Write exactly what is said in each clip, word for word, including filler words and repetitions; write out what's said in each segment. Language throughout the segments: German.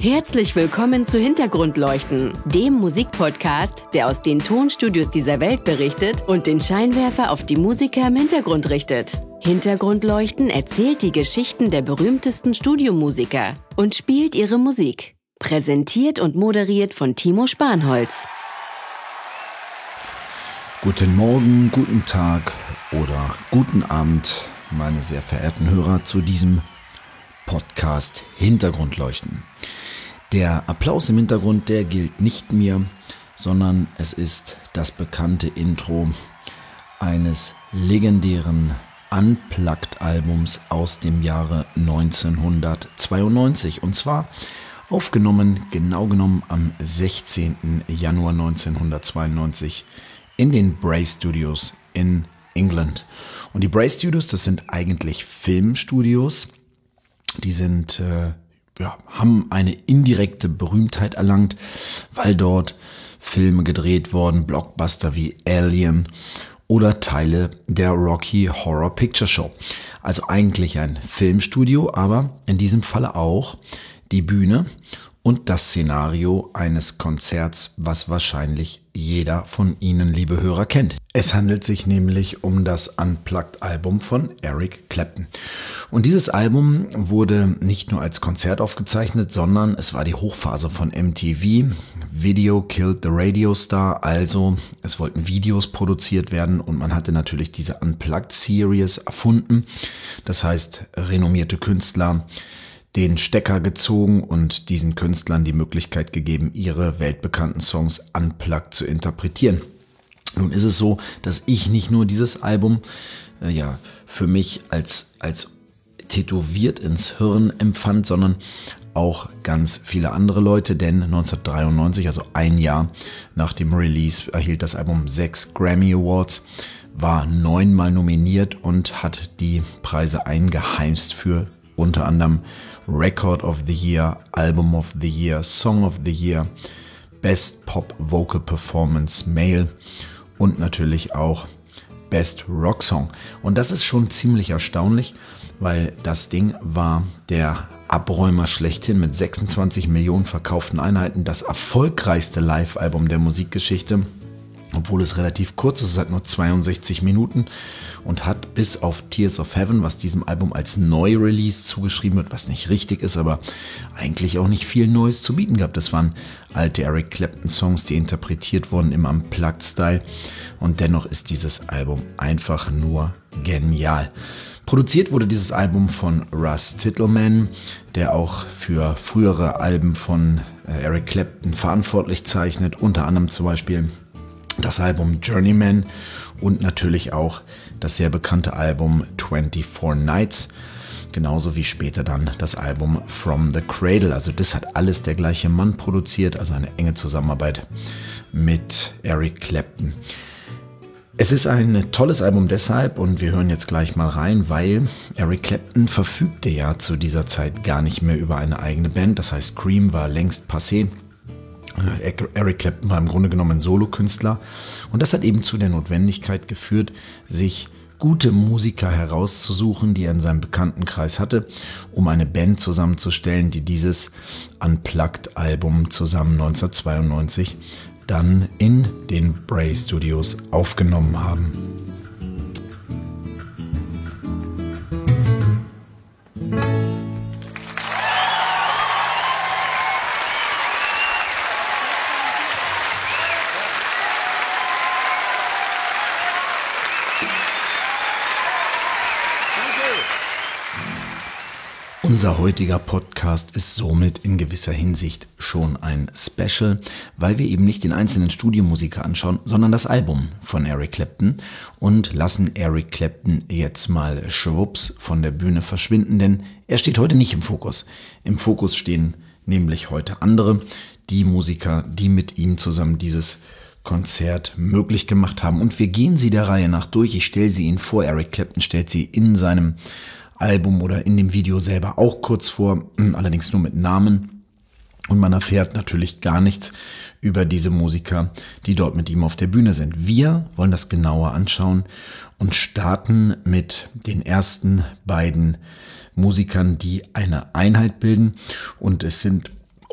Herzlich willkommen zu Hintergrundleuchten, dem Musikpodcast, der aus den Tonstudios dieser Welt berichtet und den Scheinwerfer auf die Musiker im Hintergrund richtet. Hintergrundleuchten erzählt die Geschichten der berühmtesten Studiomusiker und spielt ihre Musik. Präsentiert und moderiert von Timo Spanholz. Guten Morgen, guten Tag oder guten Abend, meine sehr verehrten Hörer, zu diesem Podcast Hintergrundleuchten. Der Applaus im Hintergrund, der gilt nicht mir, sondern es ist das bekannte Intro eines legendären Unplugged-Albums aus dem Jahre neunzehnhundertzweiundneunzig. Und zwar aufgenommen, genau genommen am sechzehnten Januar neunzehnhundertzweiundneunzig in den Bray Studios in England. Und die Bray Studios, das sind eigentlich Filmstudios. Die sind, äh, ja, haben eine indirekte Berühmtheit erlangt, weil dort Filme gedreht wurden, Blockbuster wie Alien oder Teile der Rocky Horror Picture Show. Also eigentlich ein Filmstudio, aber in diesem Falle auch die Bühne und das Szenario eines Konzerts, was wahrscheinlich jeder von Ihnen, liebe Hörer, kennt. Es handelt sich nämlich um das Unplugged-Album von Eric Clapton. Und dieses Album wurde nicht nur als Konzert aufgezeichnet, sondern es war die Hochphase von M T V. Video killed the Radio Star, also es wollten Videos produziert werden und man hatte natürlich diese Unplugged-Series erfunden. Das heißt, renommierte Künstler den Stecker gezogen und diesen Künstlern die Möglichkeit gegeben, ihre weltbekannten Songs unplugged zu interpretieren. Nun ist es so, dass ich nicht nur dieses Album äh, ja für mich als, als tätowiert ins Hirn empfand, sondern auch ganz viele andere Leute, denn neunzehnhundertdreiundneunzig, also ein Jahr nach dem Release, erhielt das Album sechs Grammy Awards, war neunmal nominiert und hat die Preise eingeheimst für unter anderem Record of the Year, Album of the Year, Song of the Year, Best Pop Vocal Performance Male und natürlich auch Best Rock Song. Und das ist schon ziemlich erstaunlich, weil das Ding war der Abräumer schlechthin mit sechsundzwanzig Millionen verkauften Einheiten, das erfolgreichste Live-Album der Musikgeschichte. Obwohl es relativ kurz ist, es hat nur zweiundsechzig Minuten und hat bis auf Tears of Heaven, was diesem Album als Neu-Release zugeschrieben wird, was nicht richtig ist, aber eigentlich auch nicht viel Neues zu bieten gehabt. Das waren alte Eric Clapton-Songs, die interpretiert wurden im Unplugged-Style und dennoch ist dieses Album einfach nur genial. Produziert wurde dieses Album von Russ Titelman, der auch für frühere Alben von Eric Clapton verantwortlich zeichnet, unter anderem zum Beispiel das Album Journeyman und natürlich auch das sehr bekannte Album twenty-four Nights, genauso wie später dann das Album From the Cradle. Also das hat alles der gleiche Mann produziert, also eine enge Zusammenarbeit mit Eric Clapton. Es ist ein tolles Album deshalb und wir hören jetzt gleich mal rein, weil Eric Clapton verfügte ja zu dieser Zeit gar nicht mehr über eine eigene Band, das heißt Cream war längst passé. Eric Clapton war im Grunde genommen ein Solokünstler und das hat eben zu der Notwendigkeit geführt, sich gute Musiker herauszusuchen, die er in seinem Bekanntenkreis hatte, um eine Band zusammenzustellen, die dieses Unplugged-Album zusammen neunzehnhundertzweiundneunzig dann in den Bray Studios aufgenommen haben. Unser heutiger Podcast ist somit in gewisser Hinsicht schon ein Special, weil wir eben nicht den einzelnen Studiomusiker anschauen, sondern das Album von Eric Clapton und lassen Eric Clapton jetzt mal schwupps von der Bühne verschwinden, denn er steht heute nicht im Fokus. Im Fokus stehen nämlich heute andere, die Musiker, die mit ihm zusammen dieses Konzert möglich gemacht haben. Und wir gehen sie der Reihe nach durch. Ich stelle sie Ihnen vor. Eric Clapton stellt sie in seinem Album oder in dem Video selber auch kurz vor, allerdings nur mit Namen. Und man erfährt natürlich gar nichts über diese Musiker, die dort mit ihm auf der Bühne sind. Wir wollen das genauer anschauen und starten mit den ersten beiden Musikern, die eine Einheit bilden. Und es sind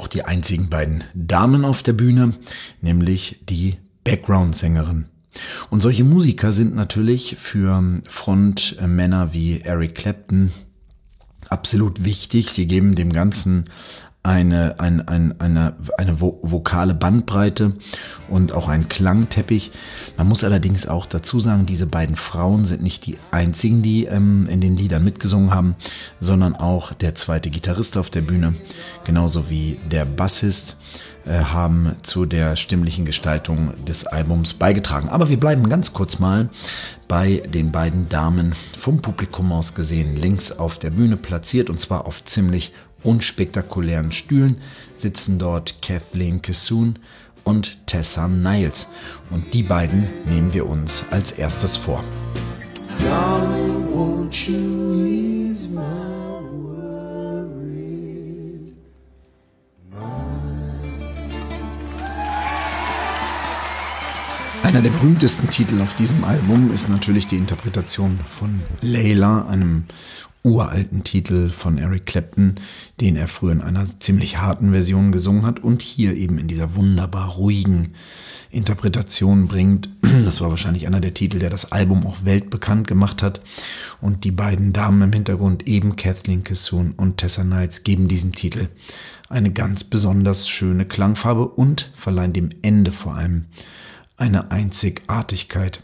auch die einzigen beiden Damen auf der Bühne, nämlich die Background-Sängerin. Und solche Musiker sind natürlich für Frontmänner wie Eric Clapton absolut wichtig. Sie geben dem Ganzen eine, ein, ein, eine, eine vo- vokale Bandbreite und auch einen Klangteppich. Man muss allerdings auch dazu sagen, diese beiden Frauen sind nicht die einzigen, die ähm, in den Liedern mitgesungen haben, sondern auch der zweite Gitarrist auf der Bühne, genauso wie der Bassist, äh, haben zu der stimmlichen Gestaltung des Albums beigetragen. Aber wir bleiben ganz kurz mal bei den beiden Damen vom Publikum aus gesehen, links auf der Bühne platziert, und zwar auf ziemlich unspektakulären Stühlen sitzen dort Kathleen Kissoon und Tessa Niles. Und die beiden nehmen wir uns als erstes vor. Darling, won't you ease my worried mind? Einer der berühmtesten Titel auf diesem Album ist natürlich die Interpretation von Layla, einem uralten Titel von Eric Clapton, den er früher in einer ziemlich harten Version gesungen hat und hier eben in dieser wunderbar ruhigen Interpretation bringt. Das war wahrscheinlich einer der Titel, der das Album auch weltbekannt gemacht hat. Und die beiden Damen im Hintergrund, eben Kathleen Kissoon und Tessa Niles, geben diesem Titel eine ganz besonders schöne Klangfarbe und verleihen dem Ende vor allem eine Einzigartigkeit.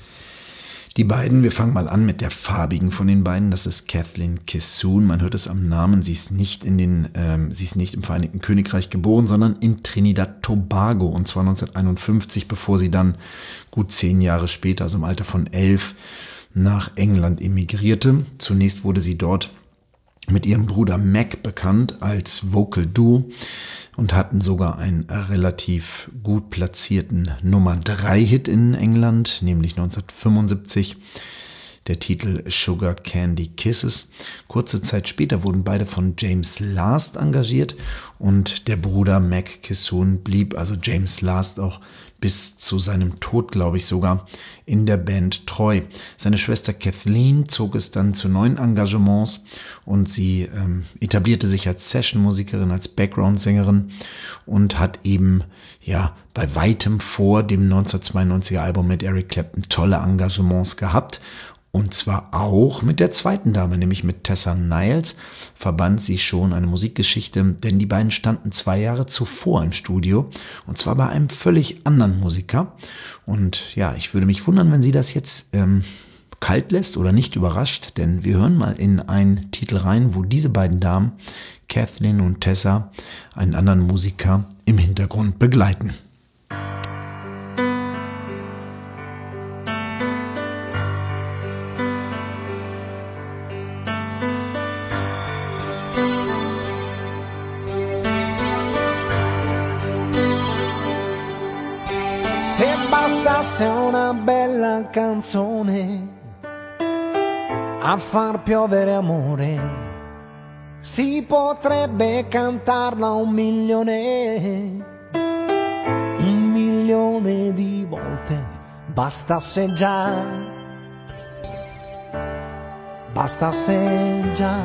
Die beiden, wir fangen mal an mit der farbigen von den beiden, das ist Kathleen Kissoon. Man hört es am Namen, sie ist nicht in den, ähm, sie ist nicht im Vereinigten Königreich geboren, sondern in Trinidad Tobago, und zwar neunzehnhunderteinundfünfzig, bevor sie dann gut zehn Jahre später, also im Alter von elf, nach England emigrierte. Zunächst wurde sie dort mit ihrem Bruder Mac bekannt als Vocal Duo und hatten sogar einen relativ gut platzierten Nummer drei Hit in England, nämlich neunzehnhundertfünfundsiebzig, der Titel Sugar Candy Kisses. Kurze Zeit später wurden beide von James Last engagiert und der Bruder Mac Kissoon blieb, also James Last, auch bis zu seinem Tod, glaube ich sogar, in der Band treu. Seine Schwester Kathleen zog es dann zu neuen Engagements und sie ähm, etablierte sich als Session-Musikerin, als Background-Sängerin und hat eben ja bei weitem vor dem neunzehnhundertzweiundneunziger Album mit Eric Clapton tolle Engagements gehabt. Und zwar auch mit der zweiten Dame, nämlich mit Tessa Niles, verband sie schon eine Musikgeschichte, denn die beiden standen zwei Jahre zuvor im Studio, und zwar bei einem völlig anderen Musiker. Und ja, ich würde mich wundern, wenn sie das jetzt ähm, kalt lässt oder nicht überrascht, denn wir hören mal in einen Titel rein, wo diese beiden Damen, Kathleen und Tessa, einen anderen Musiker im Hintergrund begleiten. Se bastasse una bella canzone a far piovere amore, si potrebbe cantarla un milione, un milione di volte. Bastasse già, bastasse già,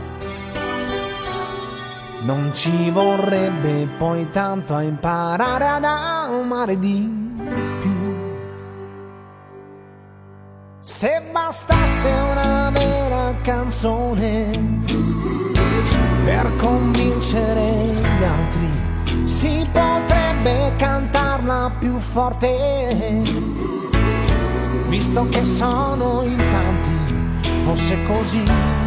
non ci vorrebbe poi tanto a imparare ad amare di più. Se bastasse una vera canzone per convincere gli altri, si potrebbe cantarla più forte, visto che sono in tanti. Fosse così,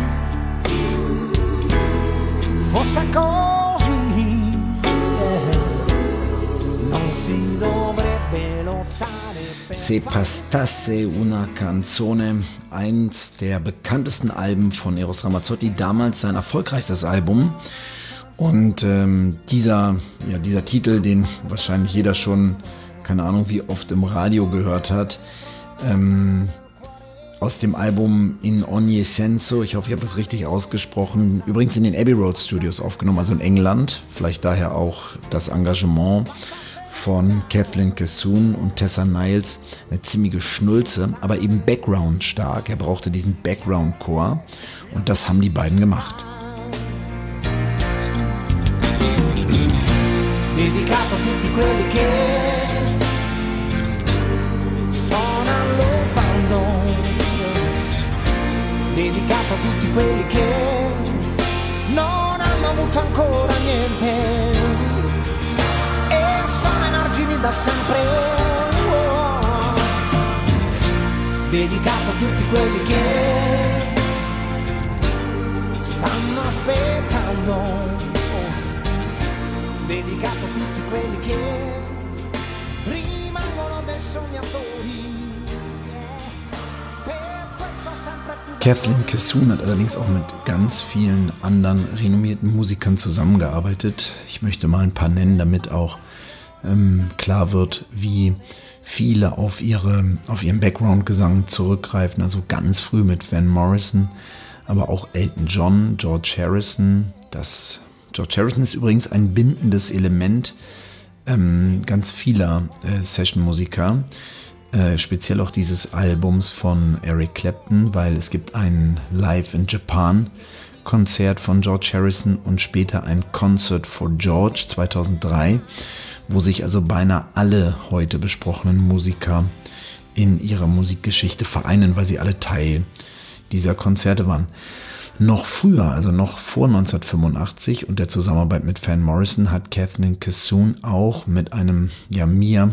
fosse così, eh, non si dovrebbe lottare. Se bastasse una canzone, eins der bekanntesten Alben von Eros Ramazzotti, damals sein erfolgreichstes Album. Und ähm, dieser, ja, dieser Titel, den wahrscheinlich jeder schon, keine Ahnung wie oft im Radio gehört hat, ähm, aus dem Album In Ogni Senso, ich hoffe, ich habe das richtig ausgesprochen, übrigens in den Abbey Road Studios aufgenommen, also in England, vielleicht daher auch das Engagement von Kathleen Kissoon und Tessa Niles, eine ziemliche Schnulze, aber eben Background stark. Er brauchte diesen Background-Chor und das haben die beiden gemacht. quelli che suonano lo sbando, dedicato a tutti quelli che non hanno avuto ancora niente e sono emargini da sempre, oh. Dedicato a tutti quelli che stanno aspettando, oh. Dedicato a tutti quelli che rimangono dei sognatori. Kathleen Kissoon hat allerdings auch mit ganz vielen anderen renommierten Musikern zusammengearbeitet. Ich möchte mal ein paar nennen, damit auch ähm, klar wird, wie viele auf, ihre, auf ihren Background-Gesang zurückgreifen. Also ganz früh mit Van Morrison, aber auch Elton John, George Harrison. Das, George Harrison ist übrigens ein bindendes Element ähm, ganz vieler äh, Session-Musiker. Äh, speziell auch dieses Albums von Eric Clapton, weil es gibt ein Live in Japan Konzert von George Harrison und später ein Concert for George zweitausenddrei, wo sich also beinahe alle heute besprochenen Musiker in ihrer Musikgeschichte vereinen, weil sie alle Teil dieser Konzerte waren. Noch früher, also noch vor neunzehnhundertfünfundachtzig und der Zusammenarbeit mit Van Morrison, hat Kathleen Kissoon auch mit einem, ja, mir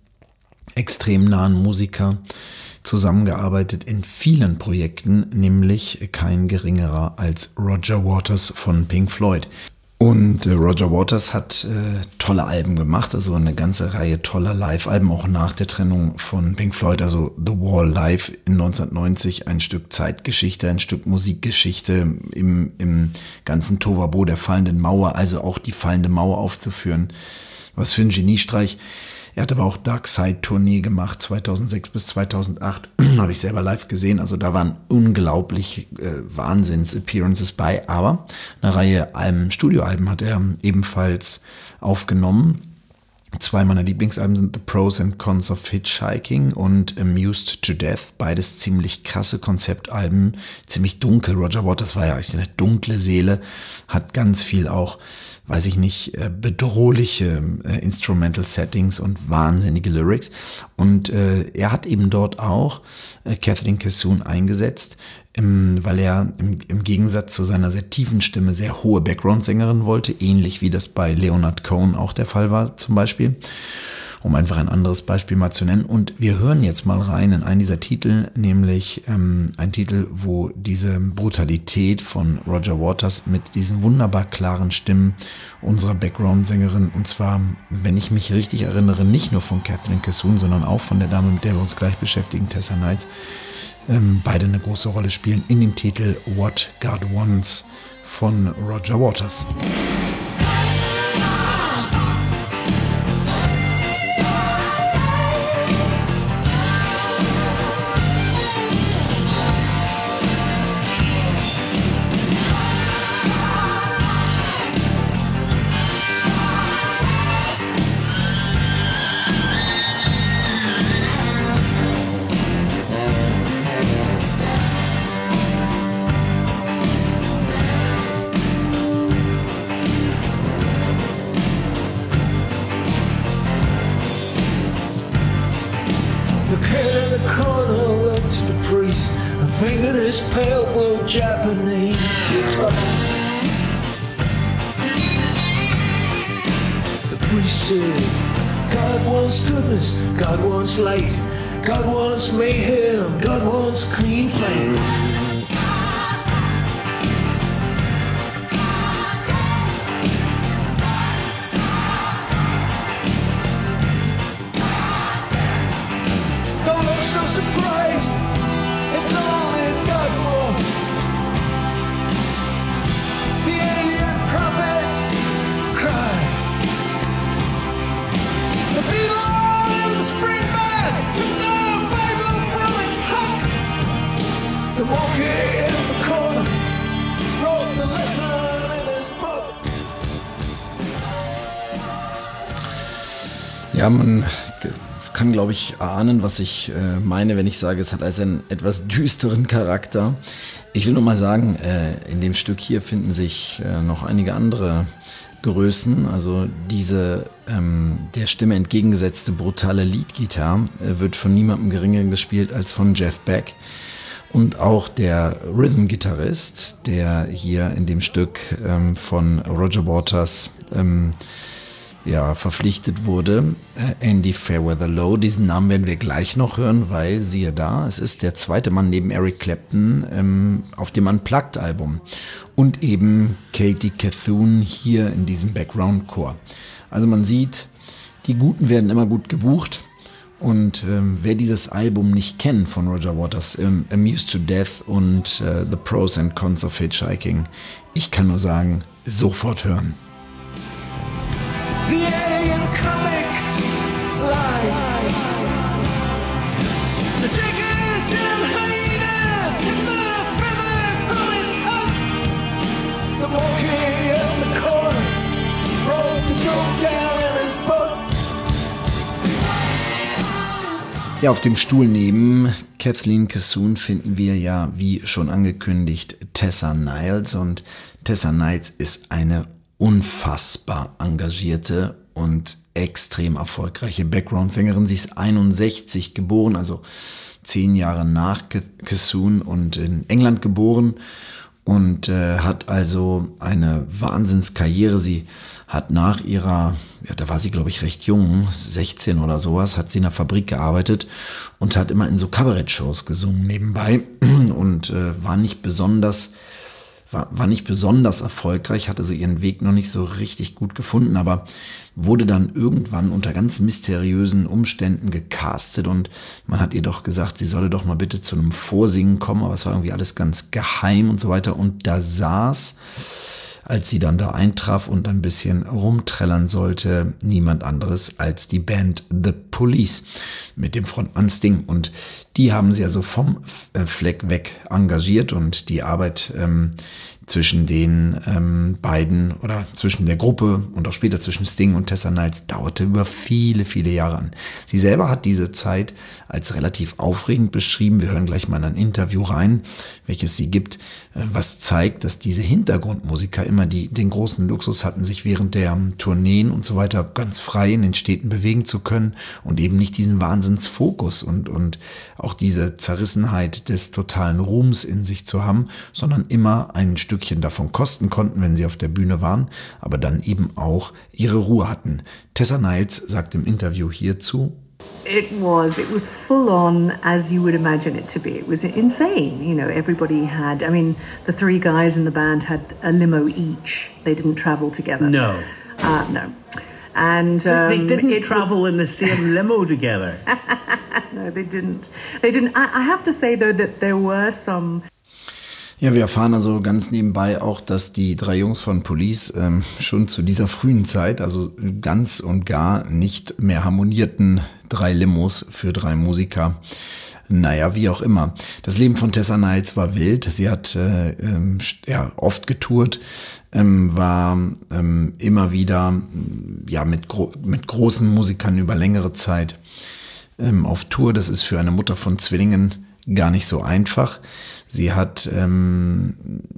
extrem nahen Musiker zusammengearbeitet in vielen Projekten, nämlich kein geringerer als Roger Waters von Pink Floyd. Und äh, Roger Waters hat äh, tolle Alben gemacht, also eine ganze Reihe toller Live-Alben, auch nach der Trennung von Pink Floyd, also The Wall live in neunzehnhundertneunzig, ein Stück Zeitgeschichte, ein Stück Musikgeschichte im, im ganzen Tohuwabohu der fallenden Mauer, also auch die fallende Mauer aufzuführen. Was für ein Geniestreich. Er hat aber auch Dark Side Tournee gemacht, zweitausendsechs bis zweitausendacht, habe ich selber live gesehen, also da waren unglaublich äh, Wahnsinns-Appearances bei, aber eine Reihe Alben, Studioalben hat er ebenfalls aufgenommen. Zwei meiner Lieblingsalben sind The Pros and Cons of Hitchhiking und Amused to Death, beides ziemlich krasse Konzeptalben, ziemlich dunkel. Roger Waters war ja eigentlich eine dunkle Seele, hat ganz viel auch, weiß ich nicht, bedrohliche äh, Instrumental Settings und wahnsinnige Lyrics. Und äh, er hat eben dort auch äh, Kathleen Kissoon eingesetzt, im, weil er im, im Gegensatz zu seiner sehr tiefen Stimme sehr hohe Background-Sängerin wollte, ähnlich wie das bei Leonard Cohen auch der Fall war zum Beispiel. Um einfach ein anderes Beispiel mal zu nennen. Und wir hören jetzt mal rein in einen dieser Titel, nämlich ähm, ein Titel, wo diese Brutalität von Roger Waters mit diesen wunderbar klaren Stimmen unserer Background-Sängerin, und zwar, wenn ich mich richtig erinnere, nicht nur von Kathleen Kissoon, sondern auch von der Dame, mit der wir uns gleich beschäftigen, Tessa Knights, ähm, beide eine große Rolle spielen in dem Titel What God Wants von Roger Waters. God wants goodness, God wants light, God wants mayhem, God wants clean flame. Don't look so surprised, it's all that God wants. The alien prophet cried. The beetle in the spring bag took the Bible from its hook. The monkey in the corner wrote the lesson in his book. Ja, man kann, glaube ich, ahnen, was ich äh, meine, wenn ich sage, es hat also einen etwas düsteren Charakter. Ich will nur mal sagen, äh, in dem Stück hier finden sich äh, noch einige andere Größen. Also diese ähm, der Stimme entgegengesetzte brutale Leadgitarre äh, wird von niemandem geringeren gespielt als von Jeff Beck. Und auch der Rhythm-Gitarrist, der hier in dem Stück ähm, von Roger Waters ähm, ja, verpflichtet wurde, äh, Andy Fairweather Low. Diesen Namen werden wir gleich noch hören, weil, siehe da, es ist der zweite Mann neben Eric Clapton ähm, auf dem Unplugged-Album. Und eben Katie Cthulhu hier in diesem Background-Chor. Also man sieht, die Guten werden immer gut gebucht. Und ähm, wer dieses Album nicht kennt von Roger Waters, ähm, Amused to Death und äh, The Pros and Cons of Hitchhiking, ich kann nur sagen, sofort hören. The alien comic line. The diggers in hyena took the feather from its hook. The monkey in the corner wrote the joke down in his book. Ja, auf dem Stuhl neben Kathleen Kissoon finden wir ja, wie schon angekündigt, Tessa Niles. Und Tessa Niles ist eine unfassbar engagierte und extrem erfolgreiche Background-Sängerin. Sie ist einundsechzig geboren, also zehn Jahre nach Kissoon und in England geboren und äh, hat also eine Wahnsinnskarriere. Sie hat nach ihrer, ja, da war sie glaube ich recht jung, sechzehn oder sowas, hat sie in der Fabrik gearbeitet und hat immer in so Kabarett-Shows gesungen nebenbei und äh, war nicht besonders War, war nicht besonders erfolgreich, hatte so ihren Weg noch nicht so richtig gut gefunden, aber wurde dann irgendwann unter ganz mysteriösen Umständen gecastet und man hat ihr doch gesagt, sie solle doch mal bitte zu einem Vorsingen kommen, aber es war irgendwie alles ganz geheim und so weiter. Und da saß, als sie dann da eintraf und ein bisschen rumträllern sollte, niemand anderes als die Band The Police mit dem Frontmann Sting. Und die haben sie also vom Fleck weg engagiert und die Arbeit ähm, zwischen den ähm, beiden oder zwischen der Gruppe und auch später zwischen Sting und Tessa Niles dauerte über viele, viele Jahre an. Sie selber hat diese Zeit als relativ aufregend beschrieben. Wir hören gleich mal in ein Interview rein, welches sie gibt, äh, was zeigt, dass diese Hintergrundmusiker immer die, den großen Luxus hatten, sich während der Tourneen und so weiter ganz frei in den Städten bewegen zu können und eben nicht diesen Wahnsinnsfokus und, und auch diese Zerrissenheit des totalen Ruhms in sich zu haben, sondern immer ein Stückchen davon kosten konnten, wenn sie auf der Bühne waren, aber dann eben auch ihre Ruhe hatten. Tessa Niles sagt im Interview hierzu: It was, it was full on as you would imagine it to be. It was insane. You know, everybody had, I mean, the three guys in the band had a limo each. They didn't travel together. No. Uh, no. And um, they didn't it travel was... in the same limo together. No, they didn't. They didn't. I, I have to say though that there were some. Ja, wir erfahren also ganz nebenbei auch, dass die drei Jungs von Police ähm, schon zu dieser frühen Zeit, also ganz und gar nicht mehr harmonierten, drei Limos für drei Musiker. Naja, wie auch immer. Das Leben von Tessa Niles war wild. Sie hat äh, ähm, ja, oft getourt, ähm, war ähm, immer wieder ja, mit, gro- mit großen Musikern über längere Zeit ähm, auf Tour. Das ist für eine Mutter von Zwillingen gar nicht so einfach. Sie hat ähm,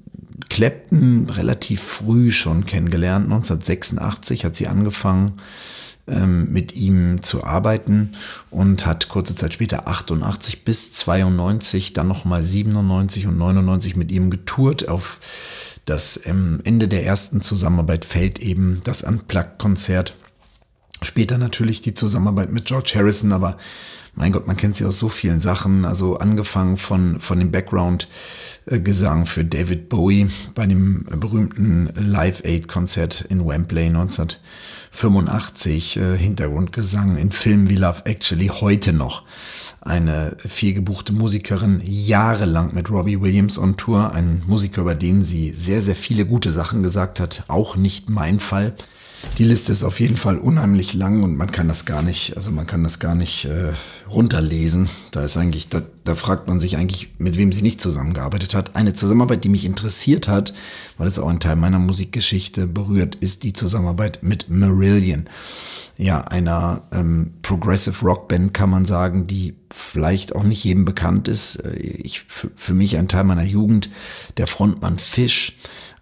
Clapton relativ früh schon kennengelernt. neunzehnhundertsechsundachtzig hat sie angefangen, ähm, mit ihm zu arbeiten und hat kurze Zeit später, achtundachtzig bis zweiundneunzig, dann nochmal siebenundneunzig und neunundneunzig mit ihm getourt. Auf das ähm, Ende der ersten Zusammenarbeit fällt eben das Unplugged-Konzert. Später natürlich die Zusammenarbeit mit George Harrison, aber mein Gott, man kennt sie aus so vielen Sachen, also angefangen von, von dem Background-Gesang für David Bowie bei dem berühmten Live-Aid-Konzert in Wembley neunzehnhundertfünfundachtzig, äh, Hintergrundgesang in Filmen wie Love Actually, heute noch eine vielgebuchte Musikerin, jahrelang mit Robbie Williams on Tour, ein Musiker, über den sie sehr, sehr viele gute Sachen gesagt hat, auch nicht mein Fall. Die Liste ist auf jeden Fall unheimlich lang und man kann das gar nicht, also man kann das gar nicht äh, runterlesen. Da ist eigentlich, da, da fragt man sich eigentlich, mit wem sie nicht zusammengearbeitet hat. Eine Zusammenarbeit, die mich interessiert hat, weil es auch einen Teil meiner Musikgeschichte berührt, ist die Zusammenarbeit mit Marillion. Ja, einer ähm, Progressive Rock Band, kann man sagen, die vielleicht auch nicht jedem bekannt ist. Ich, für, für mich ein Teil meiner Jugend, der Frontmann Fish,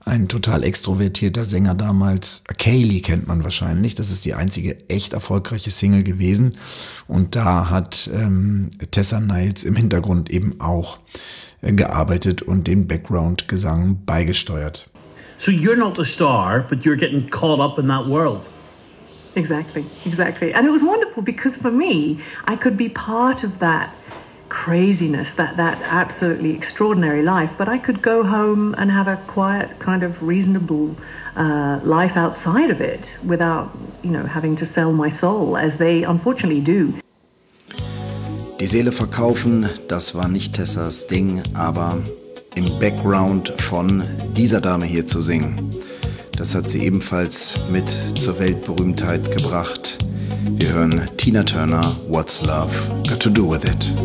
Ein total extrovertierter Sänger damals. Kaylee kennt man wahrscheinlich. Das ist die einzige echt erfolgreiche Single gewesen. Und da hat ähm, Tessa Niles im Hintergrund eben auch äh, gearbeitet und den Background-Gesang beigesteuert. So you're not the star, but you're getting caught up in that world. Exactly, exactly. And it was wonderful because for me, I could be part of that craziness, that that absolutely extraordinary life, but I could go home and have a quiet, kind of reasonable uh, life outside of it without, you know, having to sell my soul, as they unfortunately do. Die Seele verkaufen, das war nicht Tessas Ding, aber im Background von dieser Dame hier zu singen, das hat sie ebenfalls mit zur Weltberühmtheit gebracht. Wir hören Tina Turner, What's Love Got to Do With It?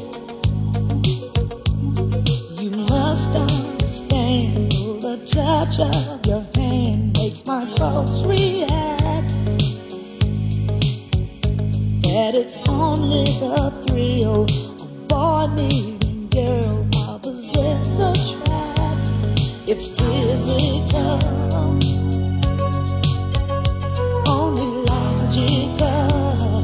You must understand, the touch of your hand makes my pulse react. That it's only the thrill of boy meeting girl opposites attract. It's physical, only logical.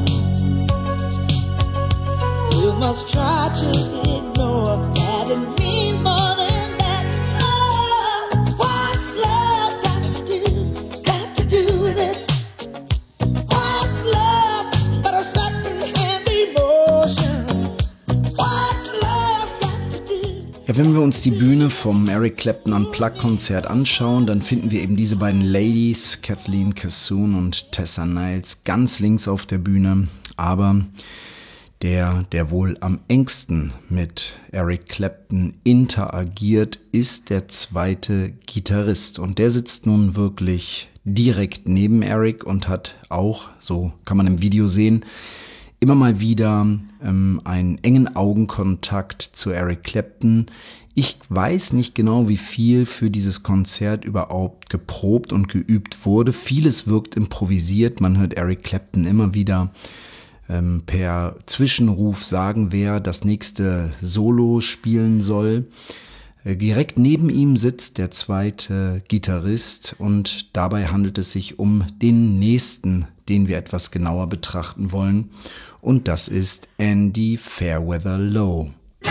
You must try to ignore that it means more than that. Oh, what's love got to do, got to do with it? What's love but a second-hand emotion? What's love got to do? Ja, wenn wir uns die Bühne vom Eric Clapton Unplugged-Konzert anschauen, dann finden wir eben diese beiden Ladies, Kathleen Cassoon und Tessa Niles, ganz links auf der Bühne. Aber der, der wohl am engsten mit Eric Clapton interagiert, ist der zweite Gitarrist. Und der sitzt nun wirklich direkt neben Eric und hat auch, so kann man im Video sehen, immer mal wieder ähm, einen engen Augenkontakt zu Eric Clapton. Ich weiß nicht genau, wie viel für dieses Konzert überhaupt geprobt und geübt wurde. Vieles wirkt improvisiert. Man hört Eric Clapton immer wieder ähm, per Zwischenruf sagen, wer das nächste Solo spielen soll. Äh, direkt neben ihm sitzt der zweite Gitarrist und dabei handelt es sich um den nächsten, den wir etwas genauer betrachten wollen. Und das ist Andy Fairweather Low.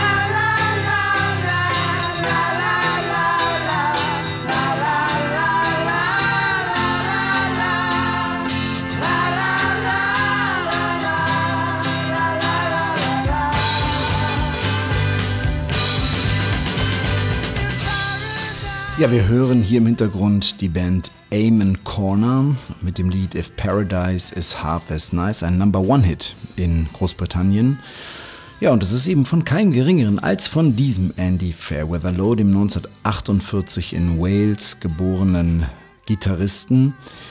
Ja, wir hören hier im Hintergrund die Band Amen Corner mit dem Lied If Paradise is Half as Nice, ein Number-One-Hit in Großbritannien. Ja, und das ist eben von keinem geringeren als von diesem Andy Fairweather Low, dem neunzehnhundertachtundvierzig in Wales geborenen Gitarristen,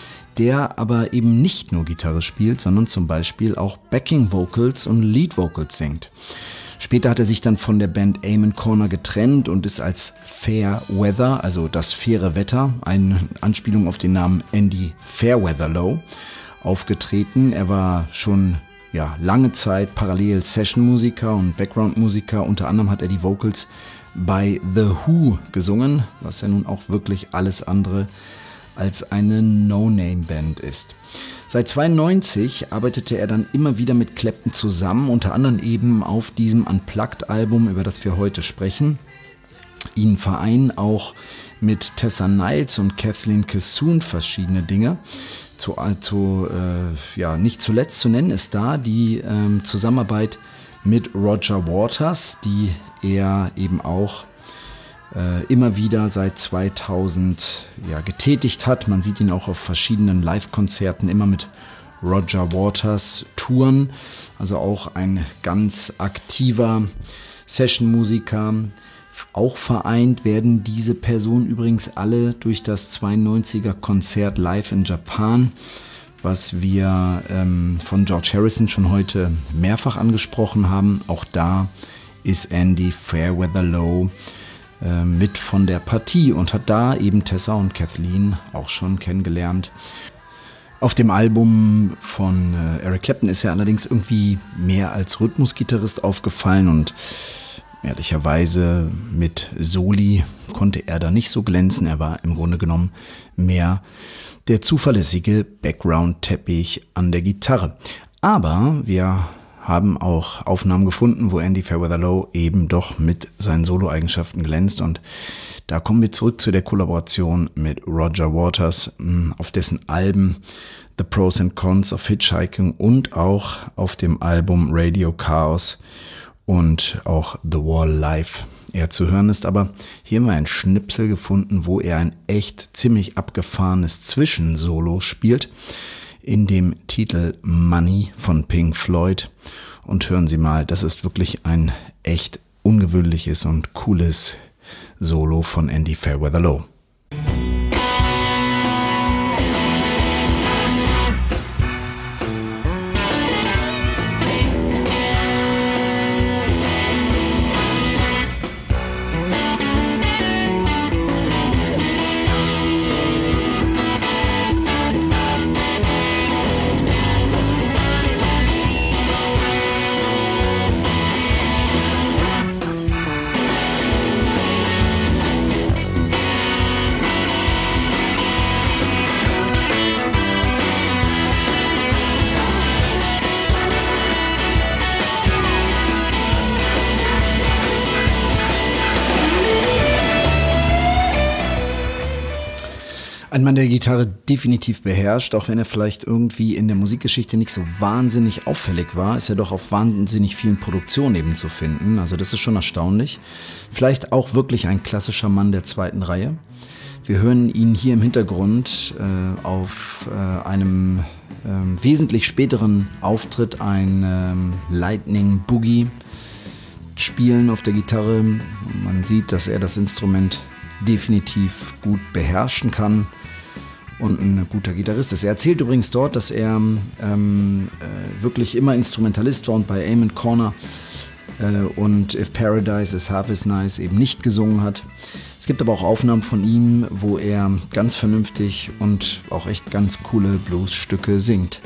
der aber eben nicht nur Gitarre spielt, sondern zum Beispiel auch Backing Vocals und Lead Vocals singt. Später hat er sich dann von der Band Amen Corner getrennt und ist als Fair Weather, also das faire Wetter, eine Anspielung auf den Namen Andy Fairweather Low, aufgetreten. Er war schon ja, lange Zeit parallel Session-Musiker und Background-Musiker. Unter anderem hat er die Vocals bei The Who gesungen, was ja nun auch wirklich alles andere als eine No-Name-Band ist. Seit zweiundneunzig arbeitete er dann immer wieder mit Clapton zusammen, unter anderem eben auf diesem Unplugged-Album, über das wir heute sprechen. Ihn vereinen auch mit Tessa Niles und Kathleen Cassoon verschiedene Dinge. Zu, zu, äh, ja, nicht zuletzt zu nennen ist da die ähm, Zusammenarbeit mit Roger Waters, die er eben auch äh, immer wieder seit zweitausend ja, getätigt hat. Man sieht ihn auch auf verschiedenen Live-Konzerten immer mit Roger Waters touren. Also auch ein ganz aktiver Session-Musiker. Auch vereint werden diese Personen übrigens alle durch das zweiundneunziger Konzert Live in Japan, was wir ähm, von George Harrison schon heute mehrfach angesprochen haben. Auch da ist Andy Fairweather Low äh, mit von der Partie und hat da eben Tessa und Kathleen auch schon kennengelernt. Auf dem Album von äh, Eric Clapton ist er allerdings irgendwie mehr als Rhythmusgitarrist aufgefallen und Ehrlicherweise mit Soli konnte er da nicht so glänzen. Er war im Grunde genommen mehr der zuverlässige Background-Teppich an der Gitarre. Aber wir haben auch Aufnahmen gefunden, wo Andy Fairweather-Low eben doch mit seinen Solo-Eigenschaften glänzt. Und da kommen wir zurück zu der Kollaboration mit Roger Waters, auf dessen Alben The Pros and Cons of Hitchhiking und auch auf dem Album Radio Chaos und auch The Wall Live er zu hören ist. Aber hier haben wir ein Schnipsel gefunden, wo er ein echt ziemlich abgefahrenes Zwischensolo spielt in dem Titel Money von Pink Floyd. Und hören Sie mal, das ist wirklich ein echt ungewöhnliches und cooles Solo von Andy Fairweather-Low. Ein Mann, der Gitarre definitiv beherrscht, auch wenn er vielleicht irgendwie in der Musikgeschichte nicht so wahnsinnig auffällig war, ist er doch auf wahnsinnig vielen Produktionen eben zu finden. Also das ist schon erstaunlich. Vielleicht auch wirklich ein klassischer Mann der zweiten Reihe. Wir hören ihn hier im Hintergrund äh, auf äh, einem äh, wesentlich späteren Auftritt ein äh, Lightning Boogie spielen auf der Gitarre. Man sieht, dass er das Instrument definitiv gut beherrschen kann und ein guter Gitarrist ist. Er erzählt übrigens dort, dass er ähm, äh, wirklich immer Instrumentalist war und bei Amen Corner äh, und If Paradise is Half is Nice eben nicht gesungen hat. Es gibt aber auch Aufnahmen von ihm, wo er ganz vernünftig und auch echt ganz coole Bluesstücke singt.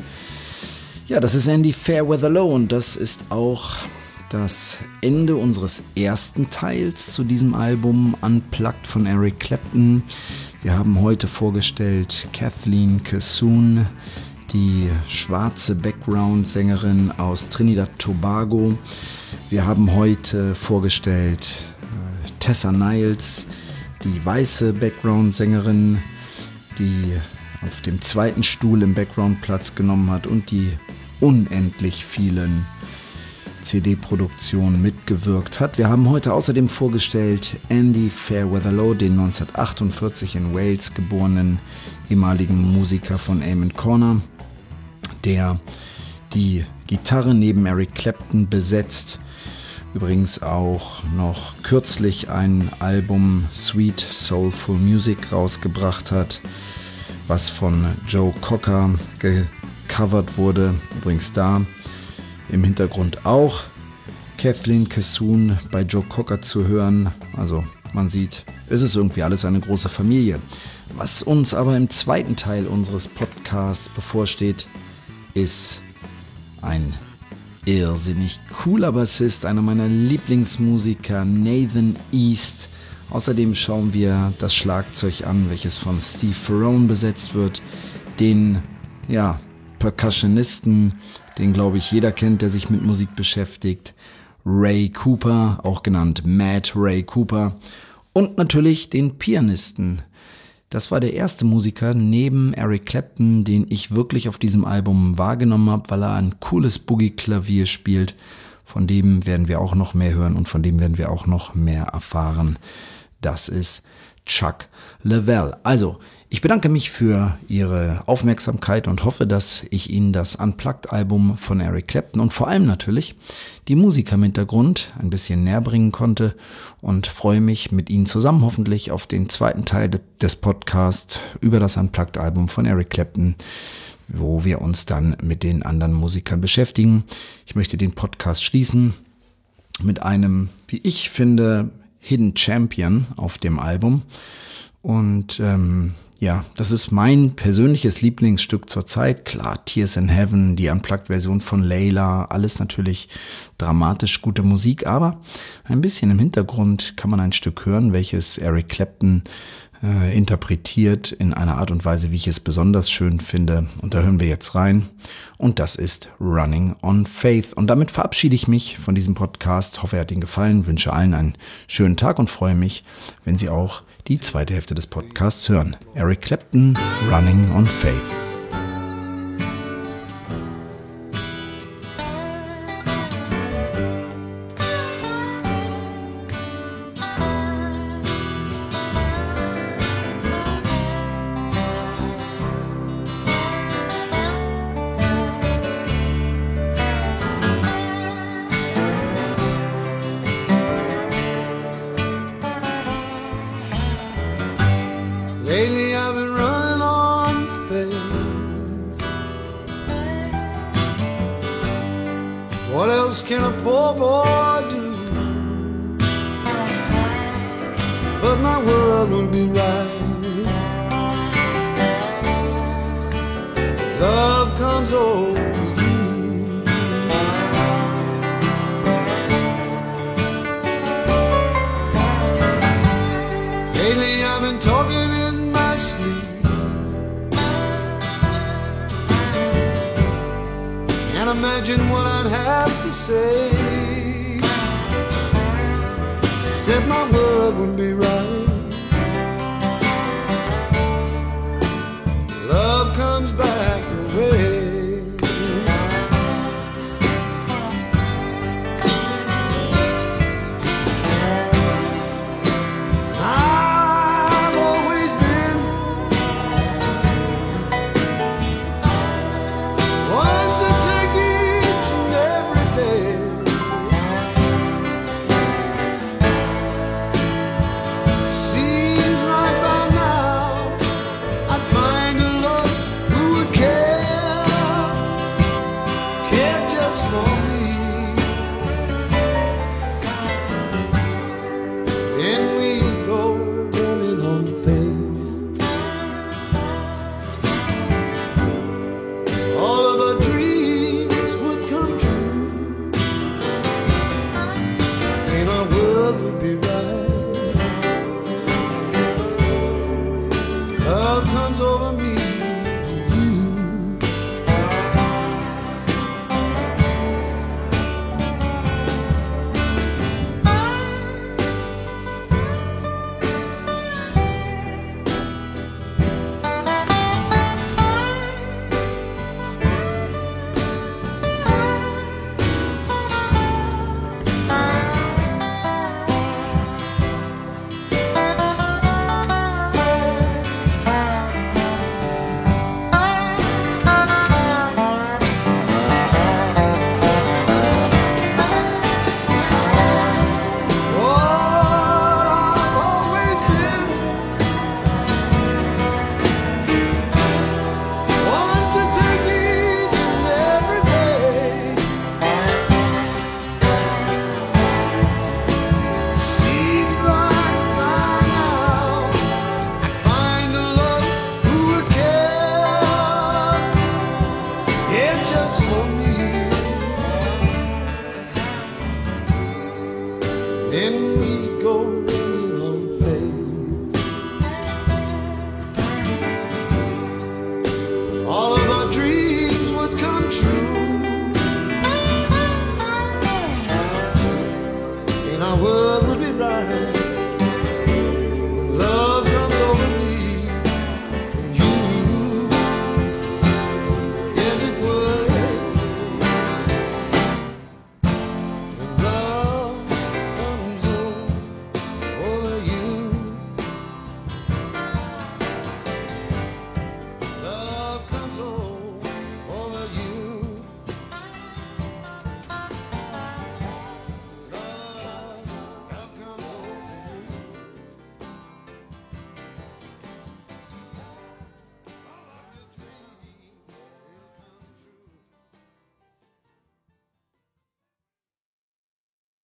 Ja, das ist Andy Fairweather-Low und das ist auch das Ende unseres ersten Teils zu diesem Album Unplugged von Eric Clapton. Wir haben heute vorgestellt Kathleen Kissoon, die schwarze Background-Sängerin aus Trinidad Tobago. Wir haben heute vorgestellt äh, Tessa Niles, die weiße Background-Sängerin, die auf dem zweiten Stuhl im Background Platz genommen hat und die unendlich vielen C D-Produktion mitgewirkt hat. Wir haben heute außerdem vorgestellt Andy Fairweather-Low, den neunzehnhundertachtundvierzig in Wales geborenen ehemaligen Musiker von Amen Corner, der die Gitarre neben Eric Clapton besetzt. Übrigens auch noch kürzlich ein Album Sweet Soulful Music rausgebracht hat, was von Joe Cocker gecovert wurde. Übrigens da im Hintergrund auch Kathleen Kissoon bei Joe Cocker zu hören. Also man sieht, es ist irgendwie alles eine große Familie. Was uns aber im zweiten Teil unseres Podcasts bevorsteht, ist ein irrsinnig cooler Bassist, einer meiner Lieblingsmusiker, Nathan East. Außerdem schauen wir das Schlagzeug an, welches von Steve Ferrone besetzt wird, den, ja, Percussionisten, den glaube ich jeder kennt, der sich mit Musik beschäftigt, Ray Cooper, auch genannt Mad Ray Cooper, und natürlich den Pianisten. Das war der erste Musiker neben Eric Clapton, den ich wirklich auf diesem Album wahrgenommen habe, weil er ein cooles Boogie-Klavier spielt. Von dem werden wir auch noch mehr hören und von dem werden wir auch noch mehr erfahren. Das ist Chuck Leavell. Also, ich bedanke mich für Ihre Aufmerksamkeit und hoffe, dass ich Ihnen das Unplugged-Album von Eric Clapton und vor allem natürlich die Musiker im Hintergrund ein bisschen näher bringen konnte und freue mich mit Ihnen zusammen hoffentlich auf den zweiten Teil des Podcasts über das Unplugged-Album von Eric Clapton, wo wir uns dann mit den anderen Musikern beschäftigen. Ich möchte den Podcast schließen mit einem, wie ich finde, Hidden Champion auf dem Album. Und ähm, ja, das ist mein persönliches Lieblingsstück zurzeit. Klar, Tears in Heaven, die Unplugged-Version von Layla, alles natürlich dramatisch gute Musik, aber ein bisschen im Hintergrund kann man ein Stück hören, welches Eric Clapton äh, interpretiert in einer Art und Weise, wie ich es besonders schön finde. Und da hören wir jetzt rein. Und das ist Running on Faith. Und damit verabschiede ich mich von diesem Podcast. Hoffe, er hat Ihnen gefallen, wünsche allen einen schönen Tag und freue mich, wenn Sie auch die zweite Hälfte des Podcasts hören. Eric Clapton, Running on Faith. Lately I've been running on faith. What else can a poor boy do? But my world will be right. Love comes over me. Lately I've been talking in my sleep. Can't imagine what I'd have to say. Said my word would be right.